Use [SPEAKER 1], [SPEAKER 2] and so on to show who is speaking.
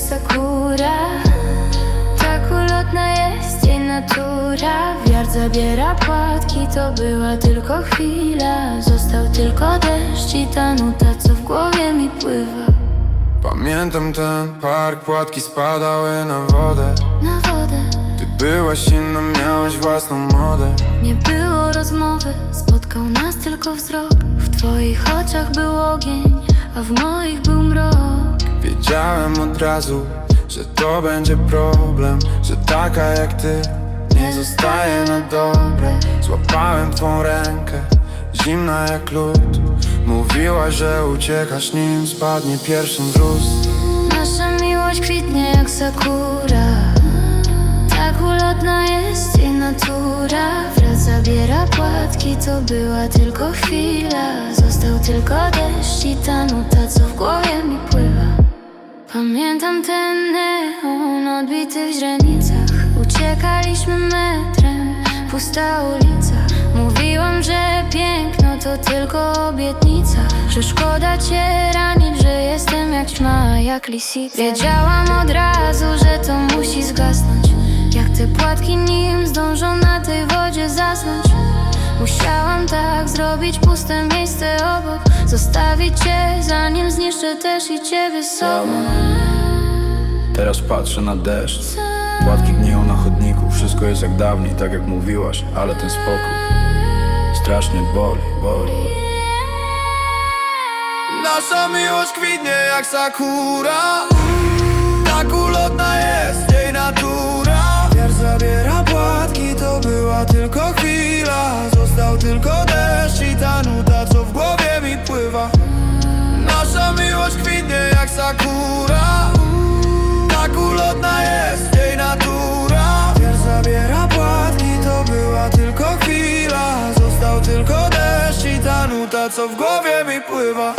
[SPEAKER 1] sakura. Tak ulotna jest jej natura. Wiatr zabiera płatki, to była tylko chwila. Został tylko deszcz i ta nuta, co w głowie mi pływa.
[SPEAKER 2] Pamiętam ten park, płatki spadały na wodę.
[SPEAKER 1] Na wodę.
[SPEAKER 2] Ty byłaś inna, miałaś własną modę.
[SPEAKER 1] Nie było rozmowy, spotkał nas tylko wzrok. W twoich oczach był ogień, a w moich był mrok.
[SPEAKER 2] Wiedziałem od razu, że to będzie problem, że taka jak ty nie zostaje na dobre. Złapałem twą rękę, zimna jak lód. Mówiłaś, że uciekasz, nim spadnie pierwszy mróz.
[SPEAKER 1] Nasza miłość kwitnie jak sakura. Tak ulotna jest jej natura. Wraz zabiera płatki, to była tylko chwila. Został tylko deszcz i ta nuta, co w głowie mi pływa. Pamiętam ten neon odbity w źrenicach. Uciekaliśmy metrem, pusta ulica. Mówiłam, że piękno to tylko obietnica, że szkoda cię ranić, że jestem jak ćma, jak lisica. Wiedziałam od razu, że to musi zgasnąć, jak te płatki nim zdążą na tej wodzie zasnąć. Musiałam tak zrobić, puste miejsce obok. Zostawić cię, zanim zniszczę też i ciebie sobą.
[SPEAKER 3] Teraz patrzę na deszcz, płatki gniją na chodniku. Wszystko jest jak dawniej, tak jak mówiłaś, ale ten spokój strasznie boli, boli.
[SPEAKER 2] Nasza miłość kwitnie jak sakura. Tak ulotna jest jej natura. Wiatr zabiera płatki, to była tylko chwila. Został tylko deszcz i ta nuta, co w głowie mi pływa. Nasza miłość kwitnie jak sakura. Tak ulotna jest jej natura. Wiatr zabiera płatki, to była tylko chwila. Został tylko deszcz i ta nuta, co w głowie mi pływa.